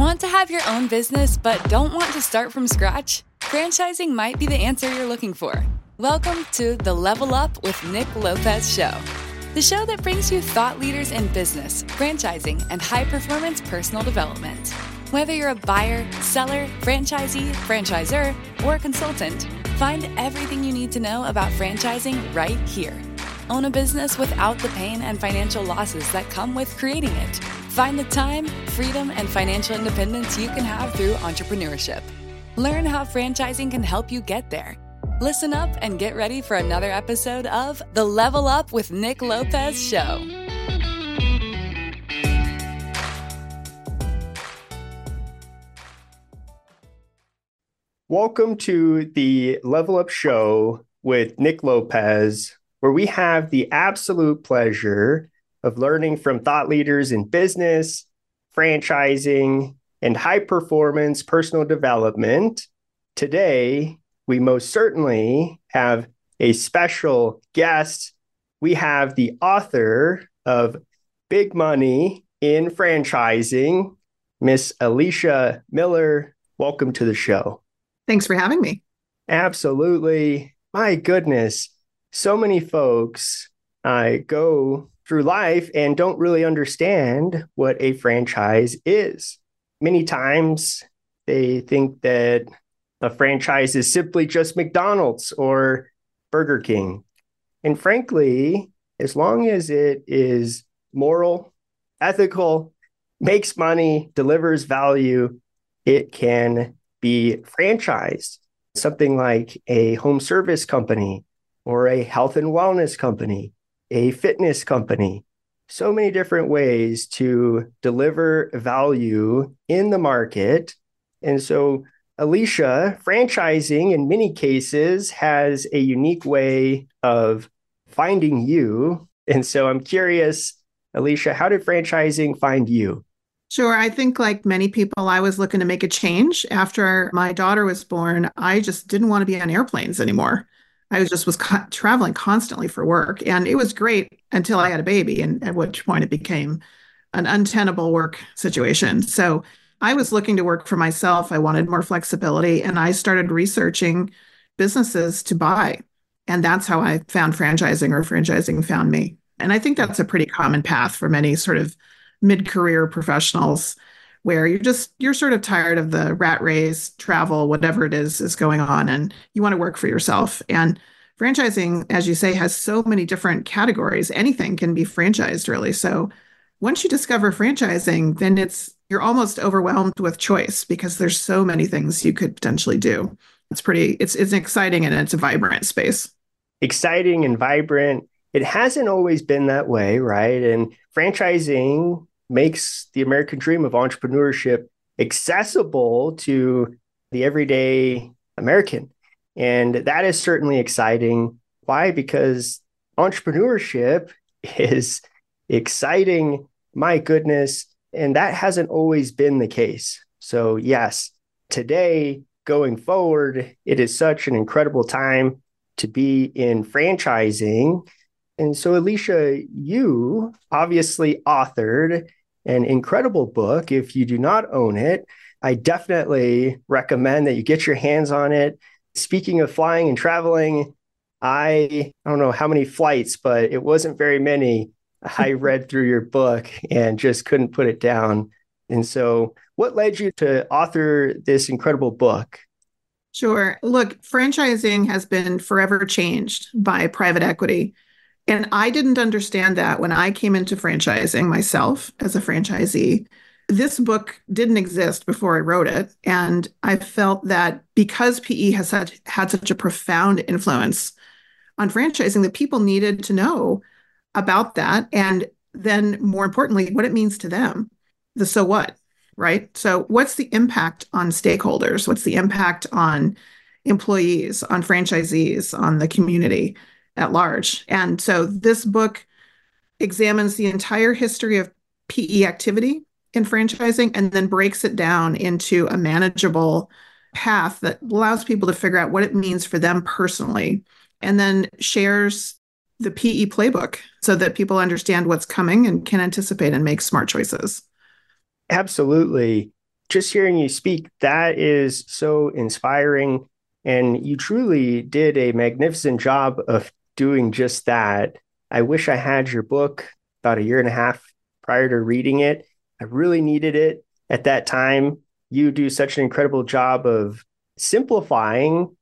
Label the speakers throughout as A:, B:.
A: Want to have your own business but don't want to start from scratch? Franchising might be the answer you're looking for. Welcome to the Level Up with Nick Lopez show. The show that brings you thought leaders in business, franchising, and high-performance personal development. Whether you're a buyer, seller, franchisee, franchisor, or a consultant, find everything you need to know about franchising right here. Own a business without the pain and financial losses that come with creating it. Find the time, freedom, and financial independence you can have through entrepreneurship. Learn how franchising can help you get there. Listen up and get ready for another episode of the Level Up with Nick Lopez show.
B: Welcome to the Level Up show with Nick Lopez, where we have the absolute pleasure of learning from thought leaders in business, franchising, and high-performance personal development. Today, we most certainly have a special guest. We have the author of Big Money in Franchising, Miss Alicia Miller. Welcome to the show.
C: Thanks for having me.
B: Absolutely. My goodness. So many folks go through life and don't really understand what a franchise is. Many times they think that a franchise is simply just McDonald's or Burger King. And frankly, as long as it is moral, ethical, makes money, delivers value, it can be franchised. Something like a home service company or a health and wellness company, a fitness company. So many different ways to deliver value in the market. And so Alicia, franchising in many cases has a unique way of finding you. And so I'm curious, Alicia, how did franchising find you?
C: Sure. I think like many people, I was looking to make a change. After my daughter was born, I just didn't want to be on airplanes anymore. I was traveling constantly for work, and it was great until I had a baby, and at which point it became an untenable work situation. So I was looking to work for myself. I wanted more flexibility, and I started researching businesses to buy. And that's how I found franchising, or franchising found me. And I think that's a pretty common path for many sort of mid-career professionals, where you're sort of tired of the rat race, travel, whatever it is going on, and you want to work for yourself. And franchising, as you say, has so many different categories. Anything can be franchised, really. So once you discover franchising, then you're almost overwhelmed with choice, because there's so many things you could potentially do. It's exciting, and it's a vibrant space.
B: Exciting and vibrant. It hasn't always been that way, right? And franchising makes the American dream of entrepreneurship accessible to the everyday American. And that is certainly exciting. Why? Because entrepreneurship is exciting, my goodness, and that hasn't always been the case. So yes, today, going forward, it is such an incredible time to be in franchising. And so, Alicia, you obviously authored an incredible book. If you do not own it, I definitely recommend that you get your hands on it. Speaking of flying and traveling, I don't know how many flights, but it wasn't very many. I read through your book and just couldn't put it down. And so what led you to author this incredible book?
C: Sure. Look, franchising has been forever changed by private equity. And I didn't understand that when I came into franchising myself as a franchisee. This book didn't exist before I wrote it. And I felt that because PE has had such a profound influence on franchising, that people needed to know about that. And then more importantly, what it means to them. The so what, right? So what's the impact on stakeholders? What's the impact on employees, on franchisees, on the community at large? And so this book examines the entire history of PE activity in franchising, and then breaks it down into a manageable path that allows people to figure out what it means for them personally, and then shares the PE playbook so that people understand what's coming and can anticipate and make smart choices.
B: Absolutely. just hearing you speak, that is so inspiring. And you truly did a magnificent job of doing just that. I wish I had your book about a year and a half prior to reading it. I really needed it at that time. You do such an incredible job of simplifying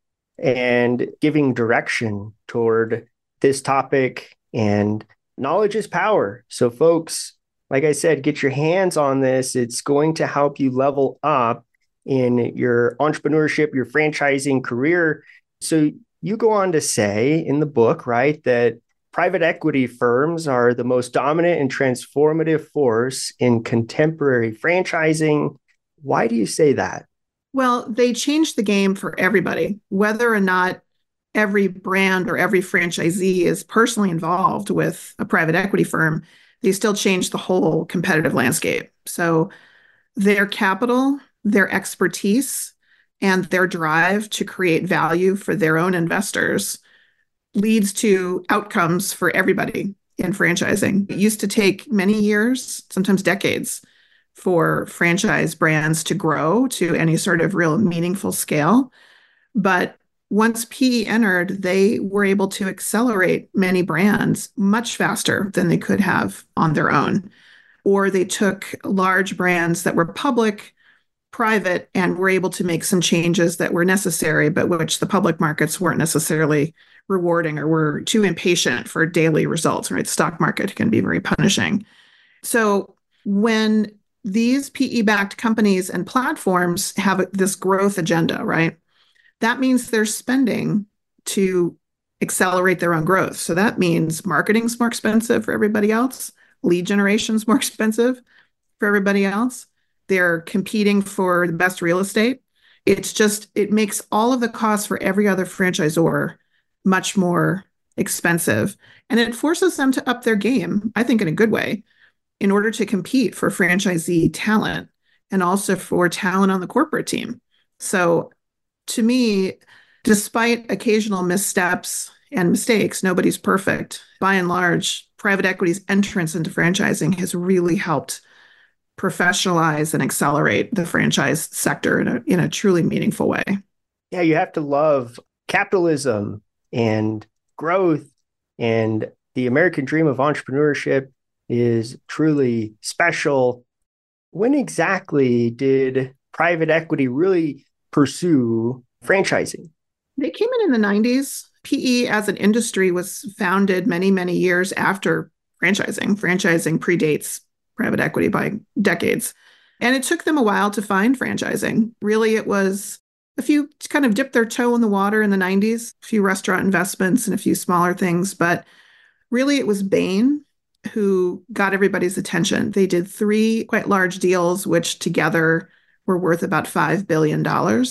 B: and giving direction toward this topic. And knowledge is power. So, folks, like I said, get your hands on this. It's going to help you level up in your entrepreneurship, your franchising career. So you go on to say in the book, right, that private equity firms are the most dominant and transformative force in contemporary franchising. Why do you say that?
C: Well, they changed the game for everybody, whether or not every brand or every franchisee is personally involved with a private equity firm. They still changed the whole competitive landscape. So their capital, their expertise, and their drive to create value for their own investors leads to outcomes for everybody in franchising. It used to take many years, sometimes decades, for franchise brands to grow to any sort of real meaningful scale. But once PE entered, they were able to accelerate many brands much faster than they could have on their own. Or they took large brands that were public, private, and were able to make some changes that were necessary, but which the public markets weren't necessarily rewarding or were too impatient for daily results, right? The stock market can be very punishing. So when these PE-backed companies and platforms have this growth agenda, right? That means they're spending to accelerate their own growth. So that means marketing's more expensive for everybody else. Lead generation's more expensive for everybody else. They're competing for the best real estate. It makes all of the costs for every other franchisor much more expensive. And it forces them to up their game, I think in a good way, in order to compete for franchisee talent and also for talent on the corporate team. So to me, despite occasional missteps and mistakes, nobody's perfect. By and large, private equity's entrance into franchising has really helped professionalize and accelerate the franchise sector in a truly meaningful way.
B: Yeah, you have to love capitalism and growth, and the American dream of entrepreneurship is truly special. When exactly did private equity really pursue franchising?
C: They came in the 90s. PE as an industry was founded many, many years after franchising. Franchising predates private equity by decades. And it took them a while to find franchising. Really, it was a few kind of dipped their toe in the water in the 90s, a few restaurant investments and a few smaller things. But really, it was Bain who got everybody's attention. They did 3 quite large deals, which together were worth about $5 billion.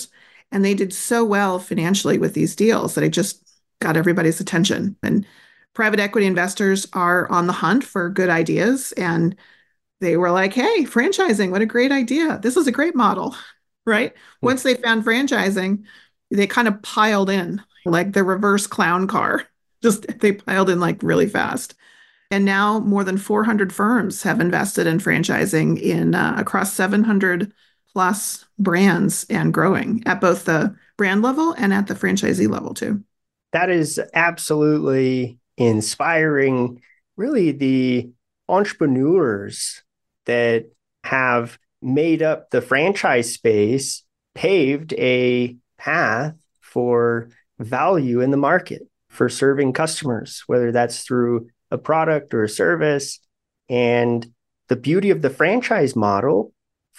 C: And they did so well financially with these deals that it just got everybody's attention. And private equity investors are on the hunt for good ideas. And they were like, hey, franchising, what a great idea. This is a great model, right? Once they found franchising, they kind of piled in like the reverse clown car. Just they piled in like really fast. And now more than 400 firms have invested in franchising in across 700 plus brands and growing at both the brand level and at the franchisee level too.
B: That is absolutely inspiring. Really, the entrepreneurs that have made up the franchise space paved a path for value in the market, for serving customers, whether that's through a product or a service. And the beauty of the franchise model,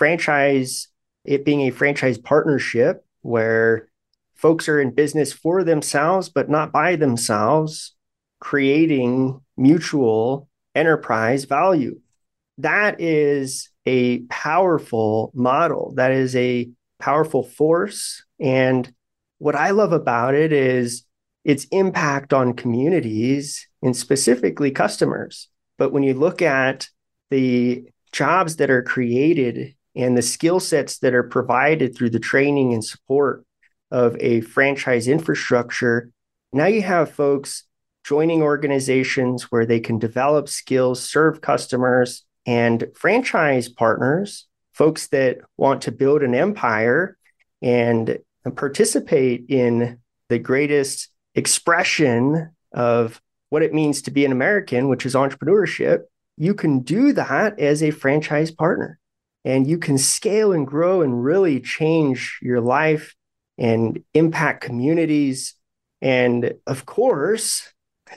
B: it being a franchise partnership where folks are in business for themselves, but not by themselves, creating mutual enterprise value. That is a powerful model. That is a powerful force. And what I love about it is its impact on communities and specifically customers. But when you look at the jobs that are created and the skill sets that are provided through the training and support of a franchise infrastructure, now you have folks joining organizations where they can develop skills, serve customers, and franchise partners folks that want to build an empire and participate in the greatest expression of what it means to be an American, which is entrepreneurship, you can do that as a franchise partner. And you can scale and grow and really change your life and impact communities. And of course,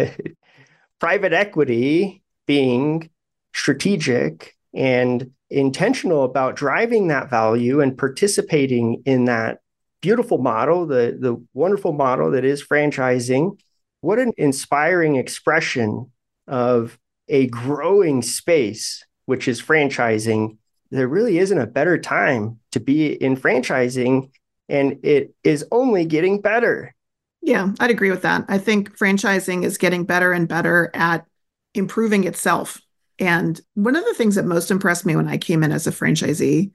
B: private equity being strategic and intentional about driving that value and participating in that beautiful model, the wonderful model that is franchising. What an inspiring expression of a growing space, which is franchising. There really isn't a better time to be in franchising, and it is only getting better.
C: Yeah, I'd agree with that. I think franchising is getting better and better at improving itself. And one of the things that most impressed me when I came in as a franchisee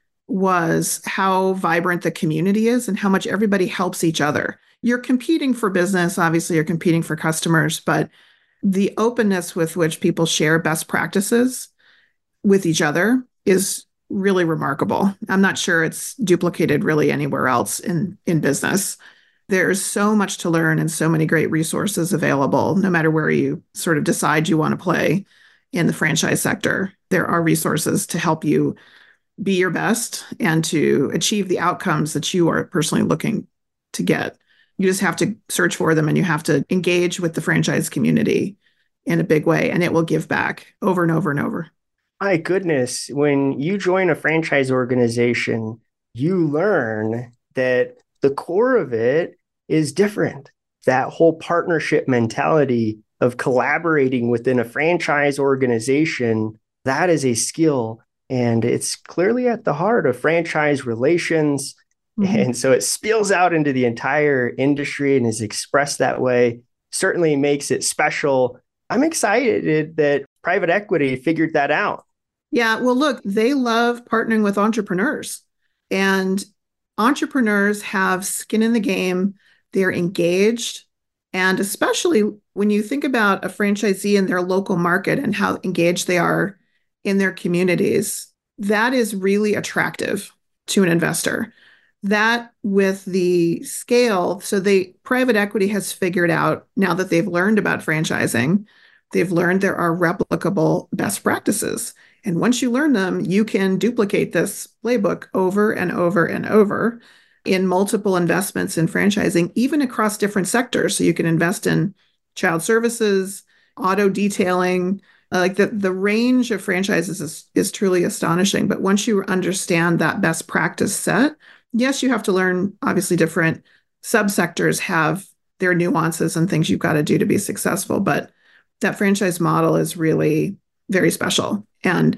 C: was how vibrant the community is and how much everybody helps each other. You're competing for business, obviously, you're competing for customers, but the openness with which people share best practices with each other is really remarkable. I'm not sure it's duplicated really anywhere else in business. There's so much to learn and so many great resources available, no matter where you sort of decide you want to play in the franchise sector. There are resources to help you be your best and to achieve the outcomes that you are personally looking to get. You just have to search for them and you have to engage with the franchise community in a big way, and it will give back over and over and over.
B: My goodness, when you join a franchise organization, you learn that the core of it is different. That whole partnership mentality of collaborating within a franchise organization, that is a skill. And it's clearly at the heart of franchise relations. Mm-hmm. And so it spills out into the entire industry and is expressed that way. Certainly makes it special. I'm excited that private equity figured that out.
C: Yeah, well, look, they love partnering with entrepreneurs. And entrepreneurs have skin in the game. They're engaged. And especially when you think about a franchisee in their local market and how engaged they are in their communities, that is really attractive to an investor. That with the scale, so private equity has figured out, now that they've learned about franchising, they've learned there are replicable best practices. And once you learn them, you can duplicate this playbook over and over and over in multiple investments in franchising, even across different sectors. So you can invest in child services, auto detailing, like the range of franchises is truly astonishing. But once you understand that best practice set, yes, you have to learn, obviously different subsectors have their nuances and things you've got to do to be successful. But that franchise model is really very special. And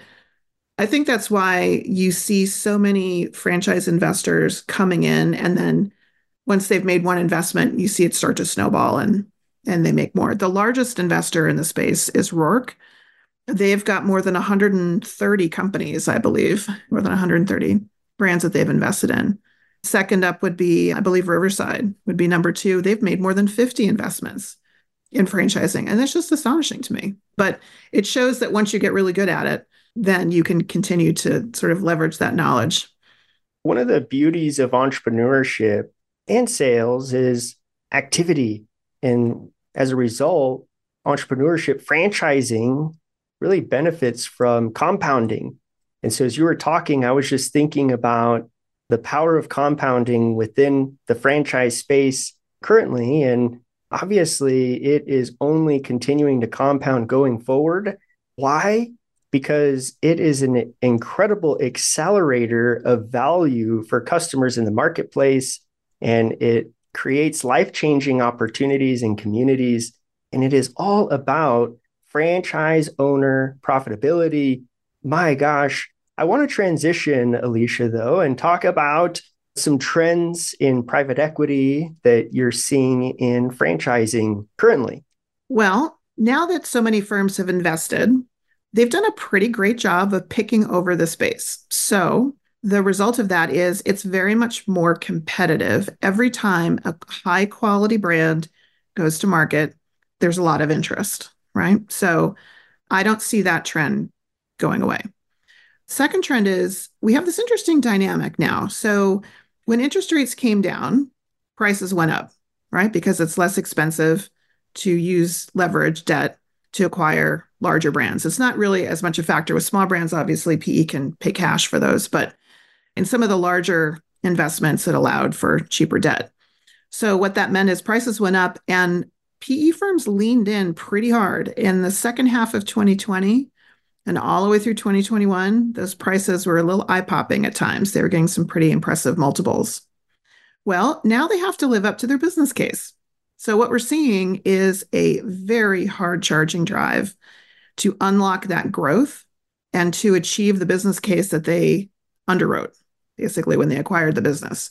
C: I think that's why you see so many franchise investors coming in, and then once they've made one investment, you see it start to snowball and they make more. The largest investor in the space is Roark. They've got more than 130 companies, I believe, more than 130 brands that they've invested in. Second up would be, I believe, Riverside would be number 2. They've made more than 50 investments in franchising. And that's just astonishing to me. But it shows that once you get really good at it, then you can continue to sort of leverage that knowledge.
B: One of the beauties of entrepreneurship and sales is activity. And as a result, entrepreneurship, franchising really benefits from compounding. And so as you were talking, I was just thinking about the power of compounding within the franchise space currently. And obviously, it is only continuing to compound going forward. Why? Because it is an incredible accelerator of value for customers in the marketplace, and it creates life-changing opportunities in communities. And it is all about franchise owner profitability. My gosh, I want to transition, Alicia, though, and talk about some trends in private equity that you're seeing in franchising currently.
C: Well, now that so many firms have invested, they've done a pretty great job of picking over the space. So the result of that is it's very much more competitive. Every time a high quality brand goes to market, there's a lot of interest, right? So I don't see that trend going away. Second trend is we have this interesting dynamic now. So when interest rates came down, prices went up, right? Because it's less expensive to use leverage debt to acquire larger brands. It's not really as much a factor with small brands. Obviously, PE can pay cash for those, but in some of the larger investments, it allowed for cheaper debt. So what that meant is prices went up and PE firms leaned in pretty hard in the second half of 2020 and all the way through 2021. Those prices were a little eye-popping at times. They were getting some pretty impressive multiples. Well, now they have to live up to their business case. So what we're seeing is a very hard charging drive to unlock that growth and to achieve the business case that they underwrote, basically, when they acquired the business.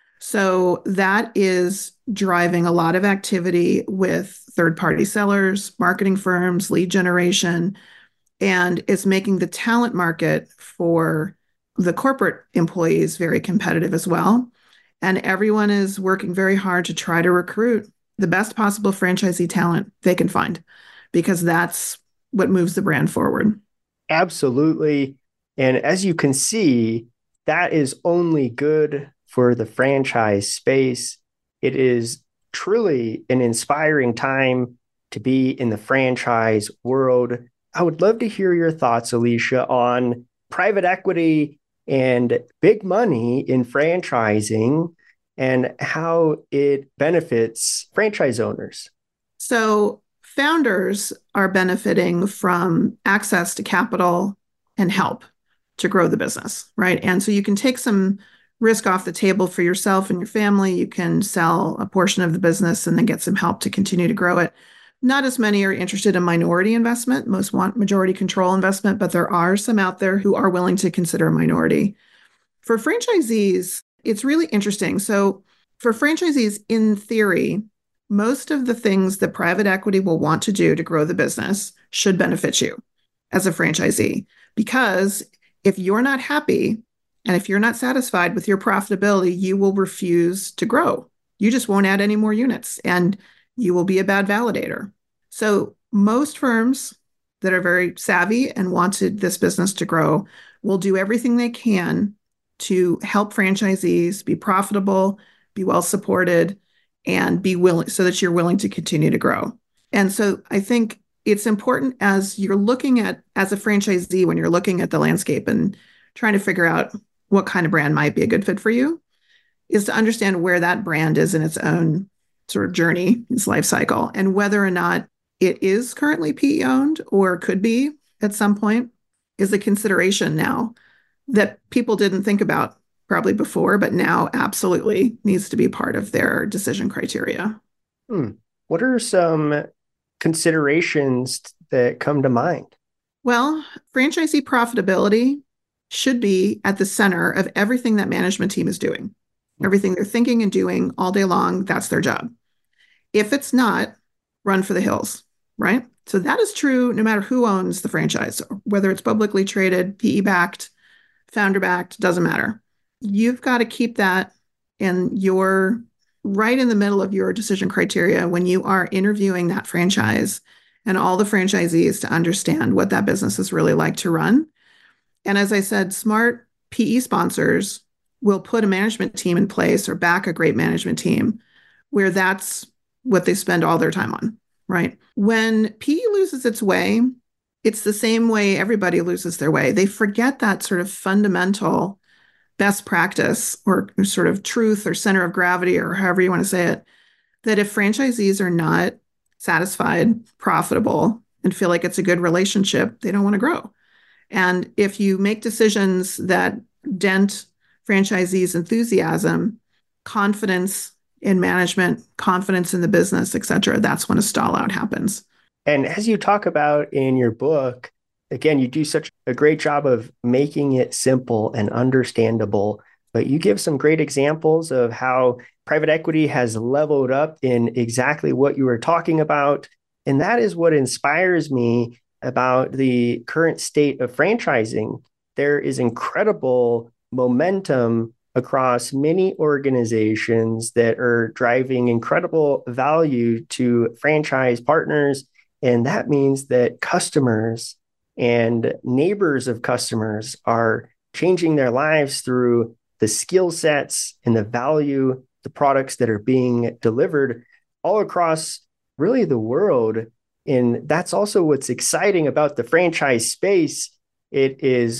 C: So that is driving a lot of activity with third-party sellers, marketing firms, lead generation, and it's making the talent market for the corporate employees very competitive as well. And everyone is working very hard to try to recruit the best possible franchisee talent they can find, because that's what moves the brand forward.
B: Absolutely. And as you can see, that is only good for the franchise space. It is truly an inspiring time to be in the franchise world. I would love to hear your thoughts, Alicia, on private equity and big money in franchising and how it benefits franchise owners.
C: So founders are benefiting from access to capital and help to grow the business, right? And so you can take some risk off the table for yourself and your family. You can sell a portion of the business and then get some help to continue to grow it. Not as many are interested in minority investment. Most want majority control investment, but there are some out there who are willing to consider a minority. For franchisees, it's really interesting. So for franchisees, in theory, most of the things that private equity will want to do to grow the business should benefit you as a franchisee. Because if you're not happy and if you're not satisfied with your profitability, you will refuse to grow. You just won't add any more units and you will be a bad validator. So most firms that are very savvy and wanted this business to grow will do everything they can to help franchisees be profitable, be well supported, and be willing so that you're willing to continue to grow. And so I think it's important as you're looking at, as a franchisee, when you're looking at the landscape and trying to figure out what kind of brand might be a good fit for you, is to understand where that brand is in its own sort of journey, its life cycle, and whether or not it is currently PE owned or could be at some point is a consideration now that people didn't think about probably before, but now absolutely needs to be part of their decision criteria.
B: What are some considerations that come to mind?
C: Well, franchisee profitability should be at the center of everything that management team is doing. Everything they're thinking and doing all day long, that's their job. If it's not, run for the hills, right? So that is true no matter who owns the franchise, whether it's publicly traded, PE-backed, founder-backed, doesn't matter. You've got to keep that right in the middle of your decision criteria when you are interviewing that franchise and all the franchisees to understand what that business is really like to run. And as I said, smart PE sponsors will put a management team in place or back a great management team where that's what they spend all their time on, right? When PE loses its way, it's the same way everybody loses their way. They forget that sort of fundamental best practice or sort of truth or center of gravity or however you want to say it, that if franchisees are not satisfied, profitable, and feel like it's a good relationship, they don't want to grow. And if you make decisions that dent franchisees' enthusiasm, confidence in management, confidence in the business, et cetera, that's when a stall out happens.
B: And as you talk about in your book, again, you do such a great job of making it simple and understandable, but you give some great examples of how private equity has leveled up in exactly what you were talking about. And that is what inspires me about the current state of franchising. There is incredible momentum across many organizations that are driving incredible value to franchise partners. And that means that customers and neighbors of customers are changing their lives through the skill sets and the value, the products that are being delivered all across really the world. And that's also what's exciting about the franchise space. It is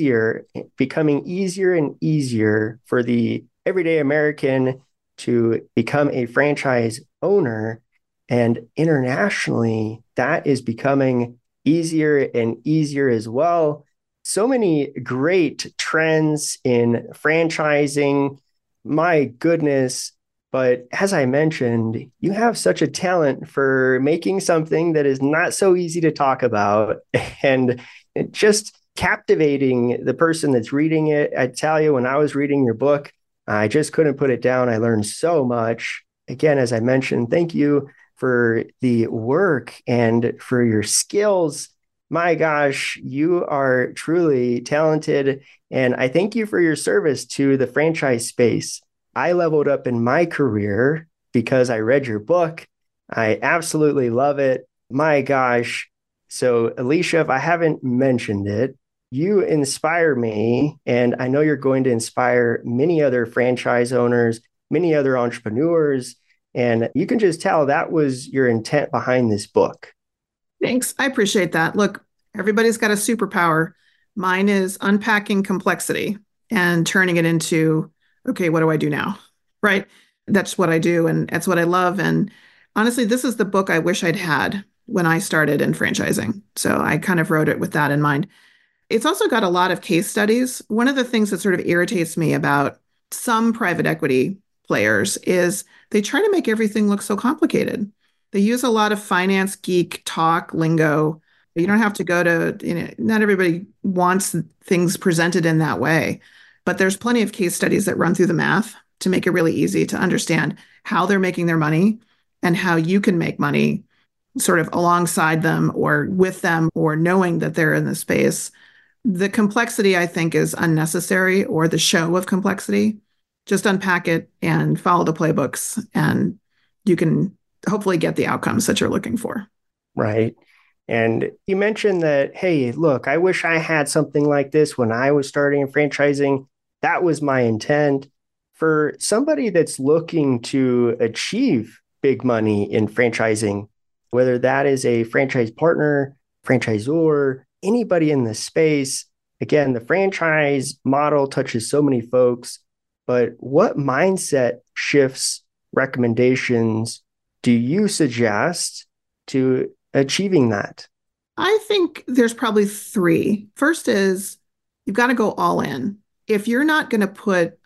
B: becoming easier and easier for the everyday American to become a franchise owner. And internationally, that is becoming easier and easier as well. So many great trends in franchising. My goodness. But as I mentioned, you have such a talent for making something that is not so easy to talk about and just captivating the person that's reading it. I tell you, when I was reading your book, I just couldn't put it down. I learned so much. Again, as I mentioned, thank you for the work and for your skills. My gosh, you are truly talented. And I thank you for your service to the franchise space. I leveled up in my career because I read your book. I absolutely love it. My gosh. So, Alicia, if I haven't mentioned it, you inspire me, and I know you're going to inspire many other franchise owners, many other entrepreneurs, and you can just tell that was your intent behind this book.
C: Thanks. I appreciate that. Look, everybody's got a superpower. Mine is unpacking complexity and turning it into, okay, what do I do now? Right? That's what I do, and that's what I love. And honestly, this is the book I wish I'd had when I started in franchising. So I kind of wrote it with that in mind. It's also got a lot of case studies. One of the things that sort of irritates me about some private equity players is they try to make everything look so complicated. They use a lot of finance geek talk, lingo. You don't have to go to, not everybody wants things presented in that way, but there's plenty of case studies that run through the math to make it really easy to understand how they're making their money and how you can make money sort of alongside them or with them or knowing that they're in the space. The complexity, I think, is unnecessary, or the show of complexity. Just unpack it and follow the playbooks, and you can hopefully get the outcomes that you're looking for.
B: Right. And you mentioned that, hey, look, I wish I had something like this when I was starting in franchising. That was my intent. For somebody that's looking to achieve big money in franchising, whether that is a franchise partner, franchisor, anybody in the space, again, the franchise model touches so many folks, but what mindset shifts, recommendations do you suggest to achieving that?
C: I think there's probably three. First is you've got to go all in. If you're not going to put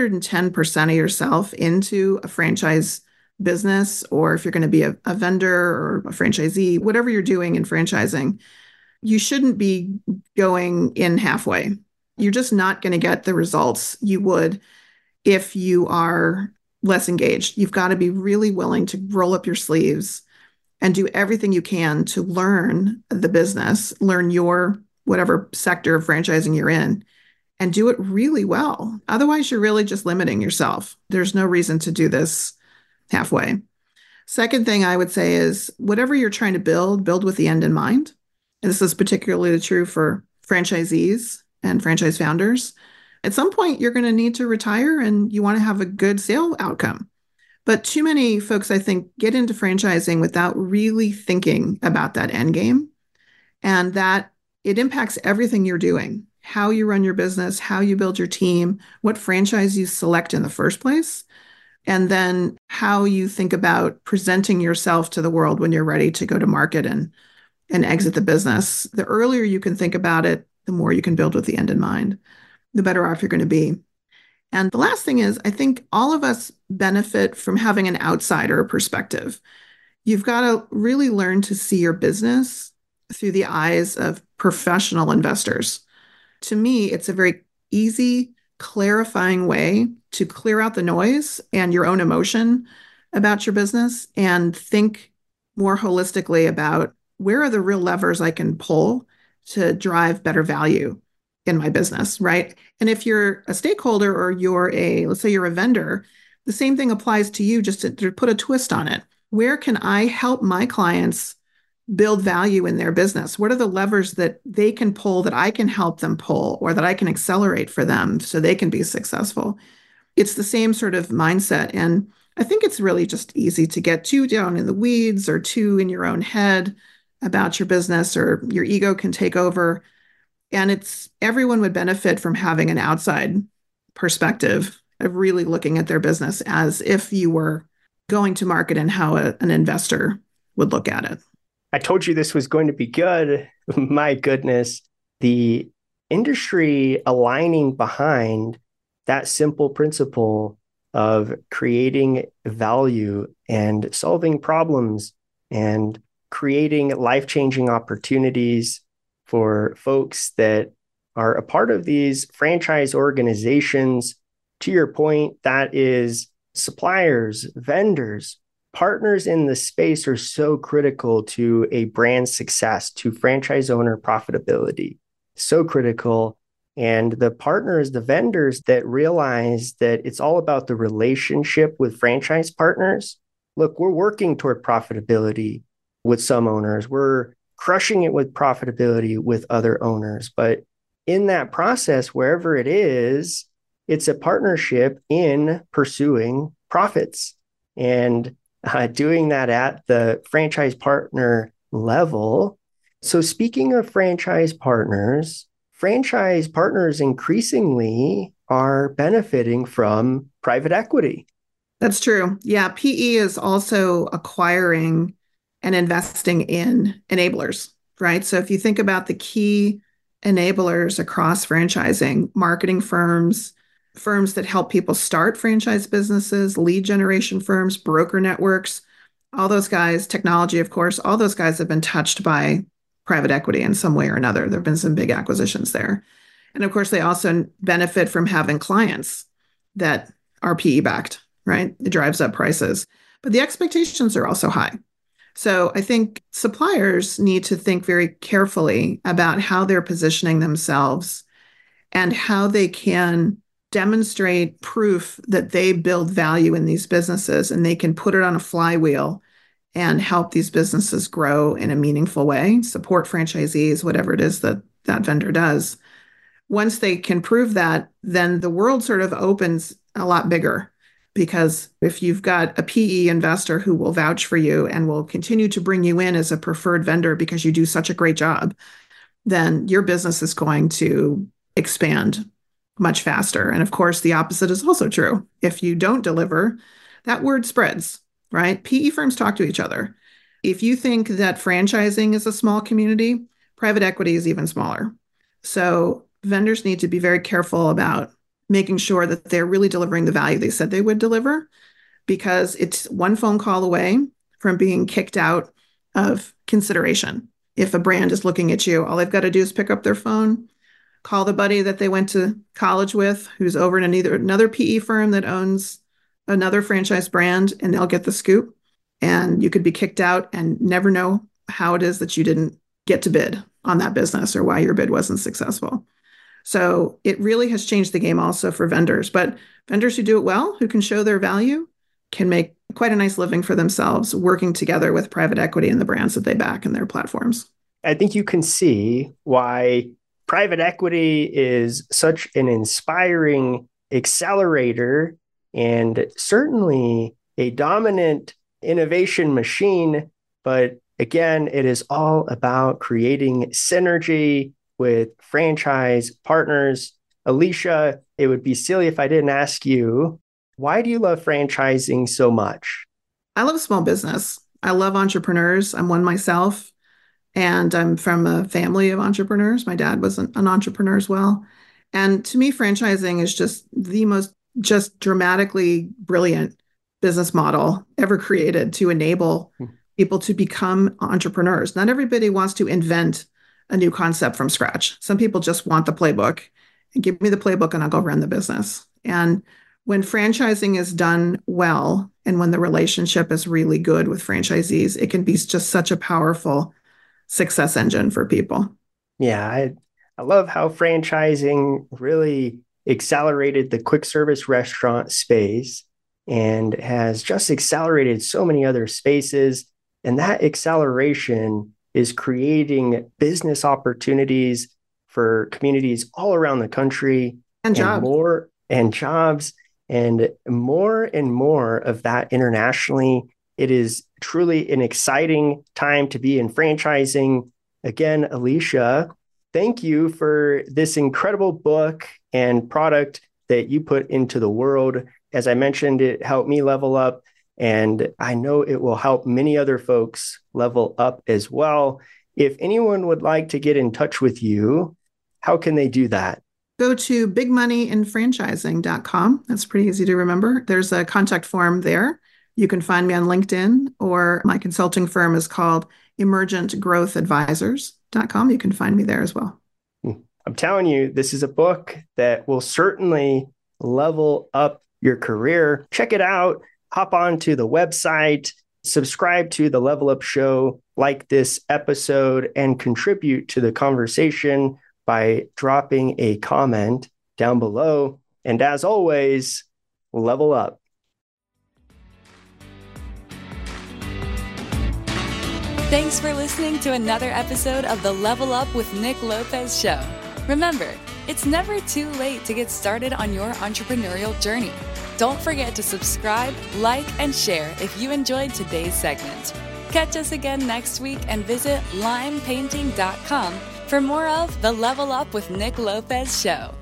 C: 110% of yourself into a franchise business, or if you're going to be a vendor or a franchisee, whatever you're doing in franchising, you shouldn't be going in halfway. You're just not going to get the results you would if you are less engaged. You've got to be really willing to roll up your sleeves and do everything you can to learn the business, learn your whatever sector of franchising you're in, and do it really well. Otherwise, you're really just limiting yourself. There's no reason to do this halfway. Second thing I would say is whatever you're trying to build with the end in mind. And this is particularly true for franchisees and franchise founders. At some point, you're going to need to retire and you want to have a good sale outcome. But too many folks, I think, get into franchising without really thinking about that end game, and that it impacts everything you're doing, how you run your business, how you build your team, what franchise you select in the first place, and then how you think about presenting yourself to the world when you're ready to go to market and exit the business. The earlier you can think about it, the more you can build with the end in mind, the better off you're going to be. And the last thing is, I think all of us benefit from having an outsider perspective. You've got to really learn to see your business through the eyes of professional investors. To me, it's a very easy, clarifying way to clear out the noise and your own emotion about your business and think more holistically about where are the real levers I can pull to drive better value in my business, right? And if you're a stakeholder or let's say you're a vendor, the same thing applies to you, just to put a twist on it. Where can I help my clients build value in their business? What are the levers that they can pull that I can help them pull or that I can accelerate for them so they can be successful? It's the same sort of mindset. And I think it's really just easy to get too down in the weeds or too in your own head about your business, or your ego can take over. And it's everyone would benefit from having an outside perspective of really looking at their business as if you were going to market and how an investor would look at it.
B: I told you this was going to be good. My goodness, the industry aligning behind that simple principle of creating value and solving problems and creating life-changing opportunities for folks that are a part of these franchise organizations. To your point, that is suppliers, vendors, partners in the space are so critical to a brand success, to franchise owner profitability. So critical. And the partners, the vendors that realize that it's all about the relationship with franchise partners. Look, we're working toward profitability with some owners. We're crushing it with profitability with other owners. But in that process, wherever it is, it's a partnership in pursuing profits. And doing that at the franchise partner level. So speaking of franchise partners increasingly are benefiting from private equity.
C: That's true. Yeah, PE is also acquiring and investing in enablers, right? So if you think about the key enablers across franchising, marketing firms, firms that help people start franchise businesses, lead generation firms, broker networks, all those guys, technology, of course, all those guys have been touched by private equity in some way or another. There have been some big acquisitions there. And of course, they also benefit from having clients that are PE backed, right? It drives up prices. But the expectations are also high. So I think suppliers need to think very carefully about how they're positioning themselves and how they can demonstrate proof that they build value in these businesses and they can put it on a flywheel and help these businesses grow in a meaningful way, support franchisees, whatever it is that that vendor does. Once they can prove that, then the world sort of opens a lot bigger, because if you've got a PE investor who will vouch for you and will continue to bring you in as a preferred vendor because you do such a great job, then your business is going to expand much faster. And of course, the opposite is also true. If you don't deliver, that word spreads, right? PE firms talk to each other. If you think that franchising is a small community, private equity is even smaller. So vendors need to be very careful about making sure that they're really delivering the value they said they would deliver, because it's one phone call away from being kicked out of consideration. If a brand is looking at you, all they've got to do is pick up their phone, call the buddy that they went to college with, who's over in another PE firm that owns another franchise brand, and they'll get the scoop. And you could be kicked out and never know how it is that you didn't get to bid on that business or why your bid wasn't successful. So it really has changed the game also for vendors. But vendors who do it well, who can show their value, can make quite a nice living for themselves working together with private equity and the brands that they back in their platforms.
B: I think you can see why private equity is such an inspiring accelerator and certainly a dominant innovation machine. But again, it is all about creating synergy with franchise partners. Alicia, it would be silly if I didn't ask you, why do you love franchising so much?
C: I love small business. I love entrepreneurs. I'm one myself. And I'm from a family of entrepreneurs. My dad was an entrepreneur as well. And to me, franchising is just the most just dramatically brilliant business model ever created to enable people to become entrepreneurs. Not everybody wants to invent a new concept from scratch. Some people just want the playbook and give me the playbook and I'll go run the business. And when franchising is done well, and when the relationship is really good with franchisees, it can be just such a powerful success engine for people.
B: Yeah, I love how franchising really accelerated the quick service restaurant space and has just accelerated so many other spaces. And that acceleration is creating business opportunities for communities all around the country
C: and jobs.
B: And more of that internationally. It is truly an exciting time to be in franchising. Again, Alicia, thank you for this incredible book and product that you put into the world. As I mentioned, it helped me level up, and I know it will help many other folks level up as well. If anyone would like to get in touch with you, how can they do that?
C: Go to bigmoneyinfranchising.com. That's pretty easy to remember. There's a contact form there. You can find me on LinkedIn, or my consulting firm is called emergentgrowthadvisors.com. You can find me there as well.
B: I'm telling you, this is a book that will certainly level up your career. Check it out. Hop on to the website, subscribe to the Level Up Show, like this episode, and contribute to the conversation by dropping a comment down below. And as always, level up.
A: Thanks for listening to another episode of the Level Up with Nick Lopez show. Remember, it's never too late to get started on your entrepreneurial journey. Don't forget to subscribe, like, and share if you enjoyed today's segment. Catch us again next week and visit limepainting.com for more of the Level Up with Nick Lopez show.